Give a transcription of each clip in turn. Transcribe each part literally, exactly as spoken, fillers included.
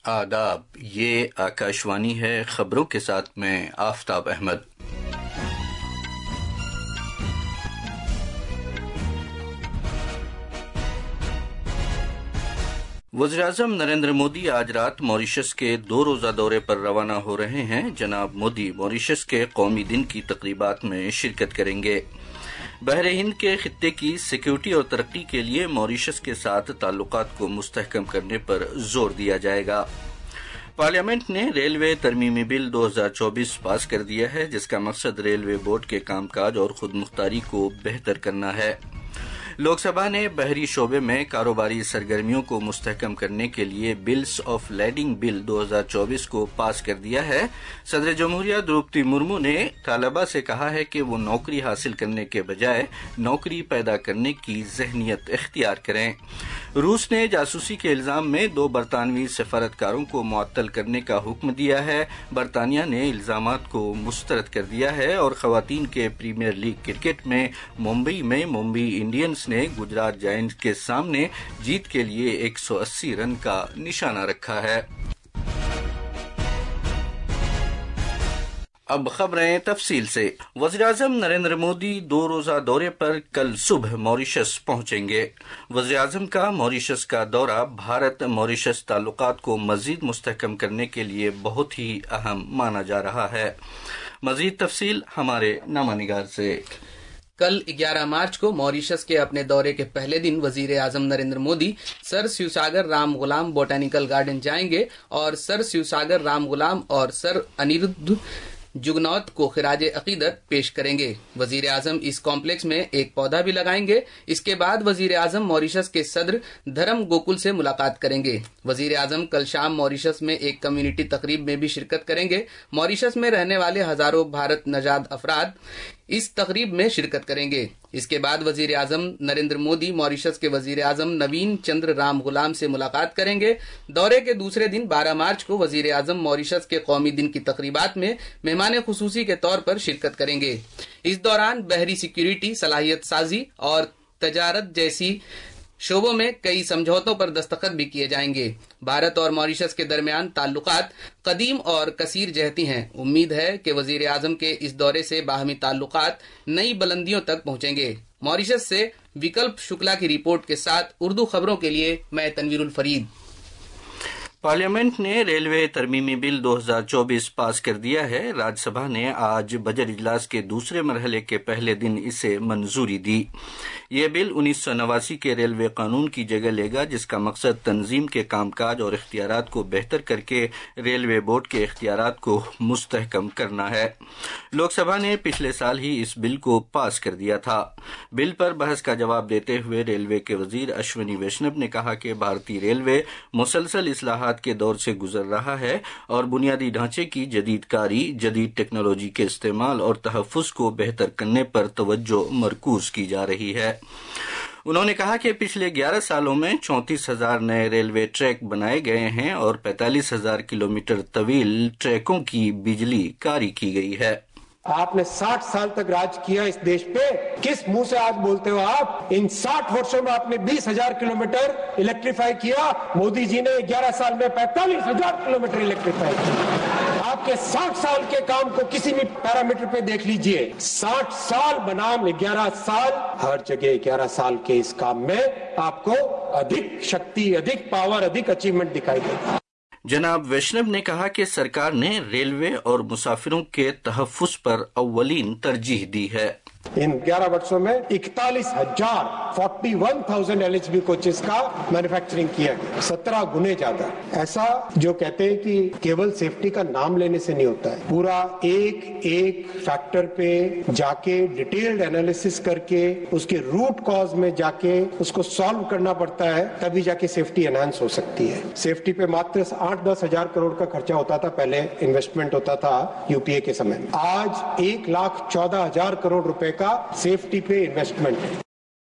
آداب، یہ آکاشوانی ہے، خبروں کے ساتھ میں آفتاب احمد۔ وزیراعظم نریندر مودی آج رات ماریشس کے دو روزہ دورے پر روانہ ہو رہے ہیں۔ جناب مودی ماریشس کے قومی دن کی تقریبات میں شرکت کریں گے۔ بحر ہند کے خطے کی سیکیورٹی اور ترقی کے لیے ماریشس کے ساتھ تعلقات کو مستحکم کرنے پر زور دیا جائے گا۔ پارلیمنٹ نے ریلوے ترمیمی بل دو ہزار چوبیس پاس کر دیا ہے، جس کا مقصد ریلوے بورڈ کے کام کاج اور خود مختاری کو بہتر کرنا ہے۔ لوک سبھا نے بحری شعبے میں کاروباری سرگرمیوں کو مستحکم کرنے کے لیے بلز آف لیڈنگ بل دو ہزار چوبیس کو پاس کر دیا ہے۔ صدر جمہوریہ دروپدی مرمو نے طلباء سے کہا ہے کہ وہ نوکری حاصل کرنے کے بجائے نوکری پیدا کرنے کی ذہنیت اختیار کریں۔ روس نے جاسوسی کے الزام میں دو برطانوی سفارتکاروں کو معطل کرنے کا حکم دیا ہے۔ برطانیہ نے الزامات کو مسترد کر دیا ہے اور خواتین کے پریمیئر لیگ کرکٹ میں ممبئی میں ممبئی انڈینز نے گجرات جائنٹس کے سامنے جیت کے لیے ایک سو اسی رن کا نشانہ رکھا ہے۔ اب خبریں تفصیل سے۔ وزیراعظم نریندر مودی دو روزہ دورے پر کل صبح ماریشس پہنچیں گے۔ وزیراعظم کا ماریشس کا دورہ بھارت ماریشس تعلقات کو مزید مستحکم کرنے کے لیے بہت ہی اہم مانا جا رہا ہے۔ مزید تفصیل ہمارے نامہ نگار سے۔ کل گیارہ مارچ کو ماریشس کے اپنے دورے کے پہلے دن وزیر اعظم نریندر مودی سر شیو ساگر رام غلام بوٹینیکل گارڈن جائیں گے اور سر شیو ساگر رام غلام اور سر انیرودھ جگناتھ کو خراج عقیدت پیش کریں گے۔ وزیر اعظم اس کمپلیکس میں ایک پودا بھی لگائیں گے۔ اس کے بعد وزیر اعظم ماریشس کے صدر دھرم گوکل سے ملاقات کریں گے۔ وزیر اعظم کل شام ماریشس میں ایک کمیونٹی تقریب میں بھی شرکت کریں گے۔ ماریشس میں رہنے والے ہزاروں بھارت نژاد افراد اس تقریب میں شرکت کریں گے۔ اس کے بعد وزیر اعظم نریندر مودی ماریشس کے وزیر اعظم نوین چندر رام غلام سے ملاقات کریں گے۔ دورے کے دوسرے دن بارہ مارچ کو وزیر اعظم ماریشس کے قومی دن کی تقریبات میں مہمان خصوصی کے طور پر شرکت کریں گے۔ اس دوران بحری سیکیورٹی، صلاحیت سازی اور تجارت جیسی شعبوں میں کئی سمجھوتوں پر دستخط بھی کیے جائیں گے۔ بھارت اور ماریشس کے درمیان تعلقات قدیم اور کثیر جہتی ہیں۔ امید ہے کہ وزیر اعظم کے اس دورے سے باہمی تعلقات نئی بلندیوں تک پہنچیں گے۔ ماریشس سے وکلپ شکلا کی رپورٹ کے ساتھ اردو خبروں کے لیے میں تنویر الفرید۔ پارلیمنٹ نے ریلوے ترمیمی بل دو ہزار چوبیس پاس کر دیا ہے۔ راجیہ سبھا نے آج بجٹ اجلاس کے دوسرے مرحلے کے پہلے دن اسے منظوری دی۔ یہ بل انیس سو نواسی کے ریلوے قانون کی جگہ لے گا، جس کا مقصد تنظیم کے کام کاج اور اختیارات کو بہتر کر کے ریلوے بورڈ کے اختیارات کو مستحکم کرنا ہے۔ لوک سبھا نے پچھلے سال ہی اس بل کو پاس کر دیا تھا۔ بل پر بحث کا جواب دیتے ہوئے ریلوے کے وزیر اشونی ویشنو نے کہا کہ بھارتی ریلوے مسلسل اصلاحات کے دور سے گزر رہا ہے اور بنیادی ڈھانچے کی جدید کاری، جدید ٹیکنالوجی کے استعمال اور تحفظ کو بہتر کرنے پر توجہ مرکوز کی جا رہی ہے۔ انہوں نے کہا کہ پچھلے گیارہ سالوں میں چونتیس ہزار نئے ریلوے ٹریک بنائے گئے ہیں اور پینتالیس ہزار کلومیٹر طویل ٹریکوں کی بجلی کاری کی گئی ہے۔ آپ نے ساٹھ سال تک راج کیا اس دیش پہ، کس منہ سے آج بولتے ہو آپ؟ ان ساٹھ ورشوں میں آپ نے بیس ہزار کلومیٹر الیکٹریفائی کیا، مودی جی نے گیارہ سال میں پینتالیس ہزار کلومیٹر الیکٹریفائی کیا۔ آپ کے ساٹھ سال کے کام کو کسی بھی پیرامیٹر پہ دیکھ لیجئے، ساٹھ سال بنام گیارہ سال، ہر جگہ گیارہ سال کے اس کام میں آپ کو ادھک شکتی، ادھک پاور، ادھک اچیومنٹ دکھائی دے گا۔ جناب ویشنو نے کہا کہ سرکار نے ریلوے اور مسافروں کے تحفظ پر اولین ترجیح دی ہے۔ ان گیارہ برسوں میں اکتالیس ہزار forty one thousand L H B coaches کا مینوفیکچرنگ کیا گیا، سترہ گنے زیادہ۔ ایسا جو کہتے ہیں کہ کیول سیفٹی کا نام لینے سے نہیں ہوتا ہے، پورا ایک ایک فیکٹر پہ جا کے ڈیٹیلڈ انالیسس کر کے اس کے روٹ کاز میں جا کے اس کو سالو کرنا پڑتا ہے، تبھی جا کے سیفٹی انہانس ہو سکتی ہے۔ سیفٹی پہ ماتر آٹھ دس ہزار کروڑ کا خرچہ ہوتا تھا، پہلے انویسٹمنٹ ہوتا تھا یو پی اے کے سمے میں، آج ایک لاکھ چودہ ہزار کروڑ روپے کا سیفٹی پہ انویسٹمنٹ ہے۔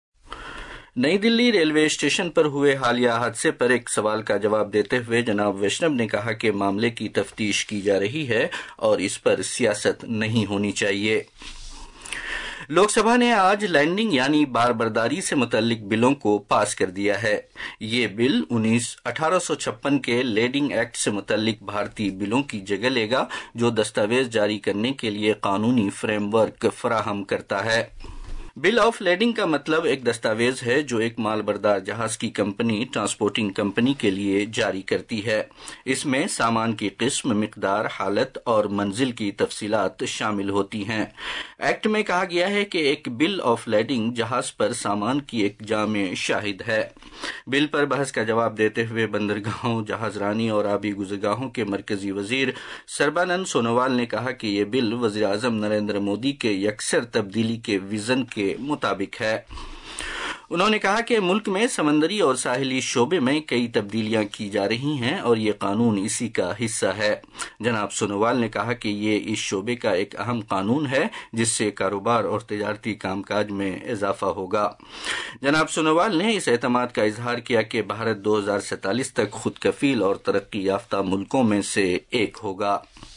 نئی دلی ریلوے اسٹیشن پر ہوئے حالیہ حادثے پر ایک سوال کا جواب دیتے ہوئے جناب ویشنو نے کہا کہ معاملے کی تفتیش کی جا رہی ہے اور اس پر سیاست نہیں ہونی چاہیے۔ لوک سبھا نے آج لینڈنگ یعنی بار برداری سے متعلق بلوں کو پاس کر دیا ہے۔ یہ بل انیس اٹھارہ سو چھپن کے لیڈنگ ایکٹ سے متعلق بھارتی بلوں کی جگہ لے گا، جو دستاویز جاری کرنے کے لیے قانونی فریم ورک فراہم کرتا ہے۔ بل آف لیڈنگ کا مطلب ایک دستاویز ہے جو ایک مال بردار جہاز کی کمپنی ٹرانسپورٹنگ کمپنی کے لیے جاری کرتی ہے۔ اس میں سامان کی قسم، مقدار، حالت اور منزل کی تفصیلات شامل ہوتی ہیں۔ ایکٹ میں کہا گیا ہے کہ ایک بل آف لیڈنگ جہاز پر سامان کی ایک جامع شاہد ہے۔ بل پر بحث کا جواب دیتے ہوئے بندرگاہوں، جہاز رانی اور آبی گزرگاہوں کے مرکزی وزیر سربانند سونووال نے کہا کہ یہ بل وزیر اعظم نریندر مودی کے یکسر تبدیلی کے ویژن کے مطابق ہے۔ انہوں نے کہا کہ ملک میں سمندری اور ساحلی شعبے میں کئی تبدیلیاں کی جا رہی ہیں اور یہ قانون اسی کا حصہ ہے۔ جناب سونووال نے کہا کہ یہ اس شعبے کا ایک اہم قانون ہے جس سے کاروبار اور تجارتی کام کاج میں اضافہ ہوگا۔ جناب سونووال نے اس اعتماد کا اظہار کیا کہ بھارت دو ہزار سینتالیس تک خود کفیل اور ترقی یافتہ ملکوں میں سے ایک ہوگا۔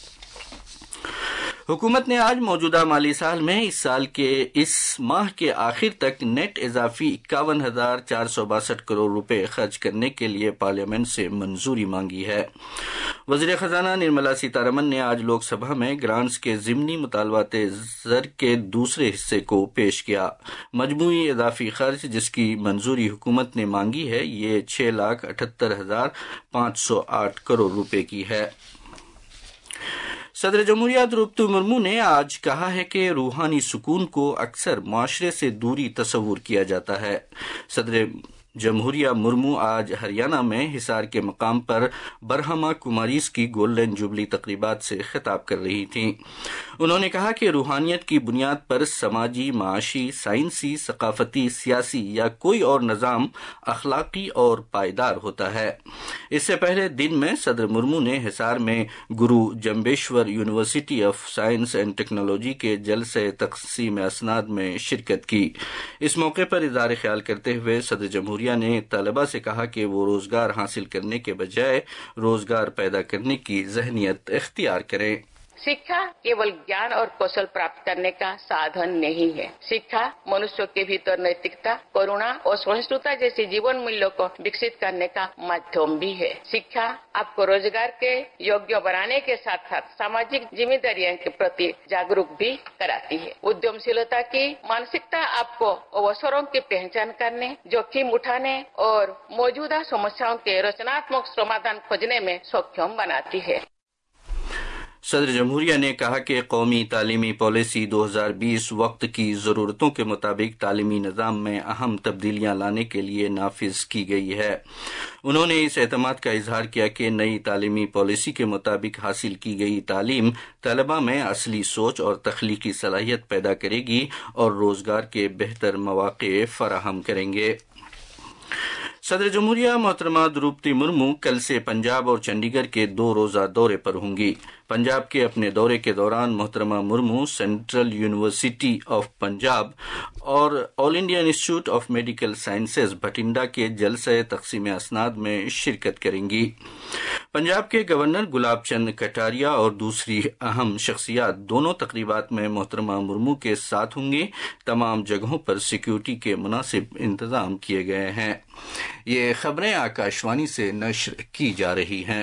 حکومت نے آج موجودہ مالی سال میں اس سال کے اس ماہ کے آخر تک نیٹ اضافی اکاون ہزار چار سو باسٹھ کروڑ روپے خرچ کرنے کے لیے پارلیمنٹ سے منظوری مانگی ہے۔ وزیر خزانہ نرملا سیتارمن نے آج لوک سبھا میں گرانٹس کے ضمنی مطالبات زر کے دوسرے حصے کو پیش کیا۔ مجموعی اضافی خرچ جس کی منظوری حکومت نے مانگی ہے یہ چھ لاکھ اٹھہتر ہزار پانچ سو آٹھ کروڑ روپے کی ہے۔ صدر جمہوریہ دروپدی مرمو نے آج کہا ہے کہ روحانی سکون کو اکثر معاشرے سے دوری تصور کیا جاتا ہے۔ صدر جمہوریہ مرمو آج ہریانہ میں حصار کے مقام پر برہما کماریز کی گولڈن جوبلی تقریبات سے خطاب کر رہی تھیں۔ انہوں نے کہا کہ روحانیت کی بنیاد پر سماجی، معاشی، سائنسی، ثقافتی، سیاسی یا کوئی اور نظام اخلاقی اور پائیدار ہوتا ہے۔ اس سے پہلے دن میں صدر مرمو نے حصار میں Guru Jambheshwar university of science and technology کے جلسہ تقسیم اسناد میں شرکت کی۔ اس موقع پر اظہار خیال کرتے ہوئے صدر جمہوریہ نے طلباء سے کہا کہ وہ روزگار حاصل کرنے کے بجائے روزگار پیدا کرنے کی ذہنیت اختیار کریں۔ शिक्षा केवल ज्ञान और कौशल प्राप्त करने का साधन नहीं है। शिक्षा मनुष्य के भीतर नैतिकता, करुणा और सहिष्णुता जैसे जीवन मूल्यों को विकसित करने का माध्यम भी है। शिक्षा आपको रोजगार के योग्य बनाने के साथ साथ सामाजिक जिम्मेदारियों के प्रति जागरूक भी कराती है। उद्यमशीलता की मानसिकता आपको अवसरों की पहचान करने, जोखिम उठाने और मौजूदा समस्याओं के रचनात्मक समाधान खोजने में सक्षम बनाती है। صدر جمہوریہ نے کہا کہ قومی تعلیمی پالیسی دو ہزار بیس وقت کی ضرورتوں کے مطابق تعلیمی نظام میں اہم تبدیلیاں لانے کے لیے نافذ کی گئی ہے۔ انہوں نے اس اعتماد کا اظہار کیا کہ نئی تعلیمی پالیسی کے مطابق حاصل کی گئی تعلیم طلباء میں اصلی سوچ اور تخلیقی صلاحیت پیدا کرے گی اور روزگار کے بہتر مواقع فراہم کریں گے۔ صدر جمہوریہ محترمہ دروپدی مرمو کل سے پنجاب اور چنڈی گڑھ کے دو روزہ دورے پر ہوں گی۔ پنجاب کے اپنے دورے کے دوران محترمہ Murmu central university of Punjab اور all India institute of medical sciences Bathinda کے جلسہ تقسیم اسناد میں شرکت کریں گی۔ پنجاب کے گورنر گلاب چند کٹاریا اور دوسری اہم شخصیات دونوں تقریبات میں محترمہ مرمو کے ساتھ ہوں گے۔ تمام جگہوں پر سیکیورٹی کے مناسب انتظام کیے گئے ہیں۔ یہ خبریں آکاشوانی سے نشر کی جا رہی ہیں۔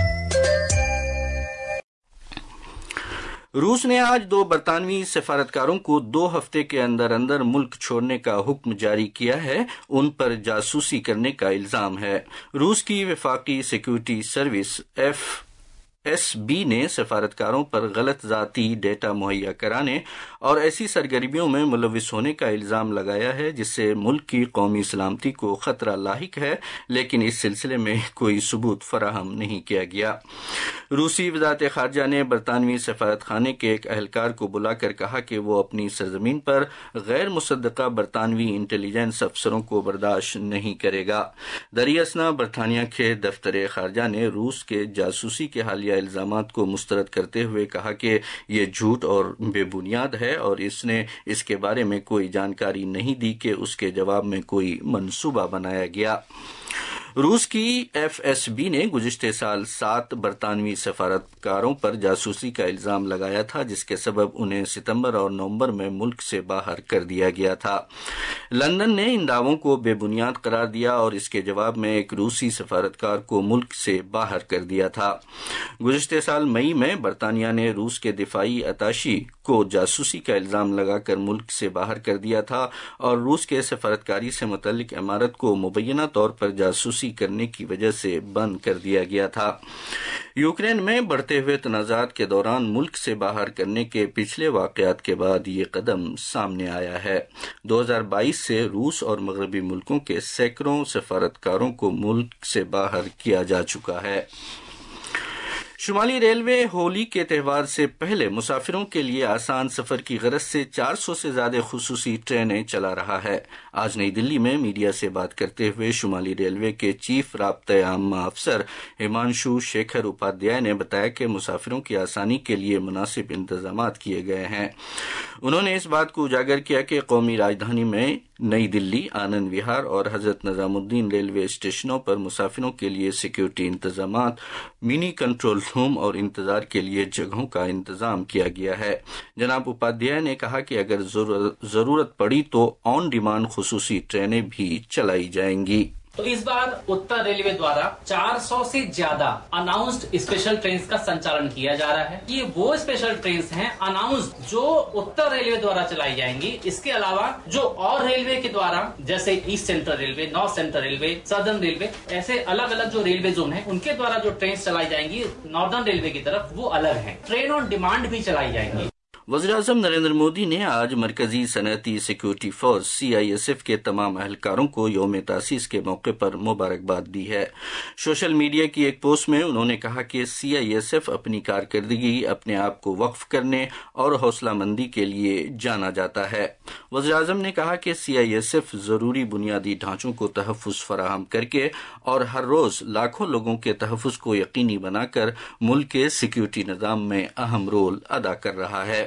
روس نے آج دو برطانوی سفارتکاروں کو دو ہفتے کے اندر اندر ملک چھوڑنے کا حکم جاری کیا ہے۔ ان پر جاسوسی کرنے کا الزام ہے۔ روس کی وفاقی security service F S B نے سفارتکاروں پر غلط ذاتی ڈیٹا مہیا کرانے اور ایسی سرگرمیوں میں ملوث ہونے کا الزام لگایا ہے جس سے ملک کی قومی سلامتی کو خطرہ لاحق ہے، لیکن اس سلسلے میں کوئی ثبوت فراہم نہیں کیا گیا۔ روسی وزارت خارجہ نے برطانوی سفارت خانے کے ایک اہلکار کو بلا کر کہا کہ وہ اپنی سرزمین پر غیر مصدقہ برطانوی انٹیلیجنس افسروں کو برداشت نہیں کرے گا۔ دریاسنا برطانیہ کے دفتر خارجہ نے روس کے جاسوسی کے حالیہ الزامات کو مسترد کرتے ہوئے کہا کہ یہ جھوٹ اور بے بنیاد ہے اور اس نے اس کے بارے میں کوئی جانکاری نہیں دی کہ اس کے جواب میں کوئی منصوبہ بنایا گیا۔ روس کی ایف ایس بی نے گزشتہ سال سات برطانوی سفارتکاروں پر جاسوسی کا الزام لگایا تھا، جس کے سبب انہیں ستمبر اور نومبر میں ملک سے باہر کر دیا گیا تھا۔ لندن نے ان دعووں کو بے بنیاد قرار دیا اور اس کے جواب میں ایک روسی سفارتکار کو ملک سے باہر کر دیا تھا۔ گزشتہ سال مئی میں برطانیہ نے روس کے دفاعی اتاشی کو جاسوسی کا الزام لگا کر ملک سے باہر کر دیا تھا اور روس کے سفارتکاری سے متعلق عمارت کو مبینہ طور پر جاسوسی کرنے کی وجہ سے بند کر دیا گیا تھا۔ یوکرین میں بڑھتے ہوئے تنازعات کے دوران ملک سے باہر کرنے کے پچھلے واقعات کے بعد یہ قدم سامنے آیا ہے۔ دو ہزار بائیس سے روس اور مغربی ملکوں کے سینکڑوں سفارتکاروں کو ملک سے باہر کیا جا چکا ہے۔ شمالی ریلوے ہولی کے تہوار سے پہلے مسافروں کے لیے آسان سفر کی غرض سے چار سو سے زیادہ خصوصی ٹرینیں چلا رہا ہے۔ آج نئی دلی میں میڈیا سے بات کرتے ہوئے شمالی ریلوے کے چیف رابطہ عامہ افسر ہمانشو شیکھر اپادھیائے نے بتایا کہ مسافروں کی آسانی کے لیے مناسب انتظامات کیے گئے ہیں۔ انہوں نے اس بات کو اجاگر کیا کہ قومی راجدھانی میں نئی دلی، آنند وہار اور حضرت نظام الدین ریلوے اسٹیشنوں پر مسافروں کے لیے سیکیورٹی انتظامات، منی کنٹرول روم اور انتظار کے لیے جگہوں کا انتظام کیا گیا ہے۔ جناب اپادھیائے نے کہا کہ اگر ضرورت پڑی تو آن ڈیمانڈ خصوصی ٹرینیں بھی چلائی جائیں گی۔ تو اس بار اتر ریلوے دوارا چار سو سے زیادہ اناؤنسڈ اسپیشل ٹرینز کا سنچالن کیا جا رہا ہے۔ یہ وہ اسپیشل ٹرینز ہیں اناؤنسڈ جو اتر ریلوے دوارا چلائی جائیں گی۔ اس کے علاوہ جو اور ریلوے کے دوارا جیسے east central railway, north central railway, southern railway, ایسے الگ الگ جو ریلوے زون ہیں ان کے دوارا جو ٹرینز چلائی جائیں گی ناردرن ریلوے کی طرف وہ الگ ہیں۔ ٹرین آن ڈیمانڈ بھی چلائی جائیں گی۔ وزیر اعظم نریندر مودی نے آج مرکزی صنعتی security force C I S F کے تمام اہلکاروں کو یوم تاسیس کے موقع پر مبارکباد دی ہے۔ سوشل میڈیا کی ایک پوسٹ میں انہوں نے کہا کہ سی آئی ایس ایف اپنی کارکردگی، اپنے آپ کو وقف کرنے اور حوصلہ مندی کے لیے جانا جاتا ہے۔ وزیر اعظم نے کہا کہ سی آئی ایس ایف ضروری بنیادی ڈھانچوں کو تحفظ فراہم کر کے اور ہر روز لاکھوں لوگوں کے تحفظ کو یقینی بنا کر ملک کے سیکورٹی نظام میں اہم رول ادا کر رہا ہے۔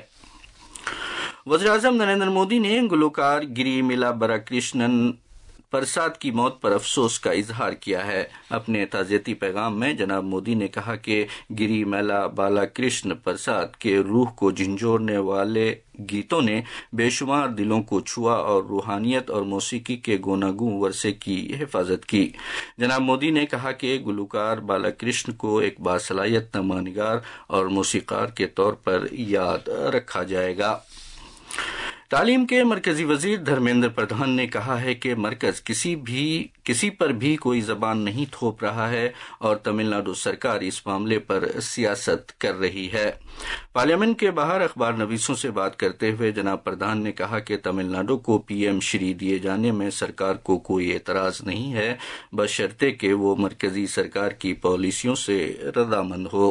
وزیر اعظم نریندر مودی نے گلوکار گری میلا برا کرشنن پرساد کی موت پر افسوس کا اظہار کیا ہے۔ اپنے تعزیتی پیغام میں جناب مودی نے کہا کہ گری میلا بالا کرشن پرساد کے روح کو جھنجھوڑنے والے گیتوں نے بے شمار دلوں کو چھوا اور روحانیت اور موسیقی کے گوناگوں ورثے کی حفاظت کی۔ جناب مودی نے کہا کہ گلوکار بالا کرشن کو ایک باصلاحیت نغمہ نگار اور موسیقار کے طور پر یاد رکھا جائے گا۔ تعلیم کے مرکزی وزیر دھرمیندر پردھان نے کہا ہے کہ مرکز کسی بھی کسی پر بھی کوئی زبان نہیں تھوپ رہا ہے اور تمل ناڈو سرکار اس معاملے پر سیاست کر رہی ہے۔ پارلیمنٹ کے باہر اخبار نویسوں سے بات کرتے ہوئے جناب پردھان نے کہا کہ تمل ناڈو کو پی ایم شری دیے جانے میں سرکار کو کوئی اعتراض نہیں ہے، بشرطے کہ وہ مرکزی سرکار کی پالیسیوں سے رضامند ہو۔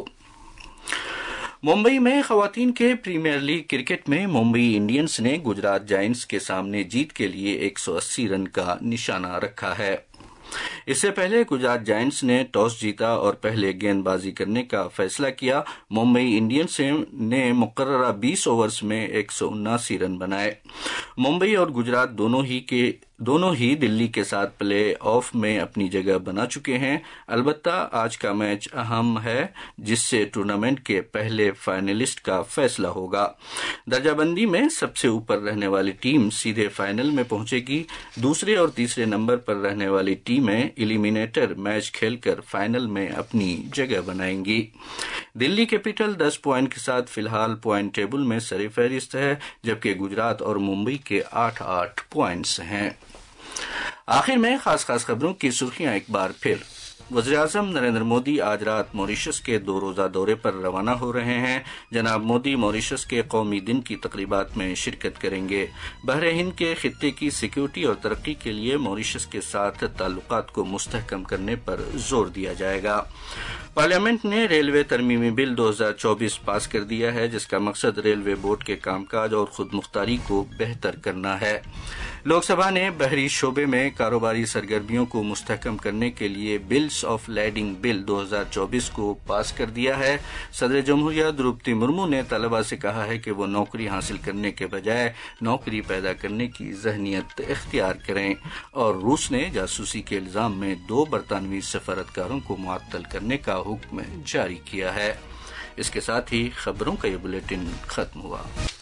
ممبئی میں خواتین کے پریمیئر لیگ کرکٹ میں ممبئی انڈینز نے گجرات جائنٹس کے سامنے جیت کے لیے ایک سو اسی رن کا نشانہ رکھا ہے۔ اس سے پہلے گجرات جائنٹس نے ٹاس جیتا اور پہلے گیند بازی کرنے کا فیصلہ کیا۔ ممبئی انڈینز نے مقررہ بیس اوورز میں ایک سو اناسی رن بنائے۔ ممبئی اور گجرات دونوں ہی کے دونوں ہی دلی کے ساتھ پلے آف میں اپنی جگہ بنا چکے ہیں۔ البتہ آج کا میچ اہم ہے جس سے ٹورنامنٹ کے پہلے فائنلسٹ کا فیصلہ ہوگا۔ درجہ بندی میں سب سے اوپر رہنے والی ٹیم سیدھے فائنل میں پہنچے گی۔ دوسرے اور تیسرے نمبر پر رہنے والی ٹیمیں ایلیمینیٹر میچ کھیل کر فائنل میں اپنی جگہ بنائیں گی۔ دلی کیپٹل دس پوائنٹ کے ساتھ فی الحال پوائنٹ ٹیبل میں سر فہرست ہے، جبکہ گجرات اور ممبئی کے آٹھ آٹھ پوائنٹس ہیں۔ آخر میں خاص خاص خبروں کی سرخیاں ایک بار پھر۔ وزیر اعظم نریندر مودی آج رات موریشس کے دو روزہ دورے پر روانہ ہو رہے ہیں۔ جناب مودی موریشس کے قومی دن کی تقریبات میں شرکت کریں گے۔ بحر ہند کے خطے کی سیکیورٹی اور ترقی کے لیے موریشس کے ساتھ تعلقات کو مستحکم کرنے پر زور دیا جائے گا۔ پارلیمنٹ نے ریلوے ترمیمی بل دو ہزار چوبیس پاس کر دیا ہے، جس کا مقصد ریلوے بورڈ کے کام کاج اور خود مختاری کو بہتر کرنا ہے۔ لوک سبھا نے بحری شعبے میں کاروباری سرگرمیوں کو مستحکم کرنے کے لیے بلز آف لیڈنگ بل دو ہزار چوبیس کو پاس کر دیا ہے۔ صدر جمہوریہ دروپدی مرمو نے طلباء سے کہا ہے کہ وہ نوکری حاصل کرنے کے بجائے نوکری پیدا کرنے کی ذہنیت اختیار کریں، اور روس نے جاسوسی کے الزام میں دو برطانوی سفارتکاروں کو معطل کرنے کا حکم جاری کیا ہے۔ اس کے ساتھ ہی خبروں کا یہ بلیٹن ختم ہوا۔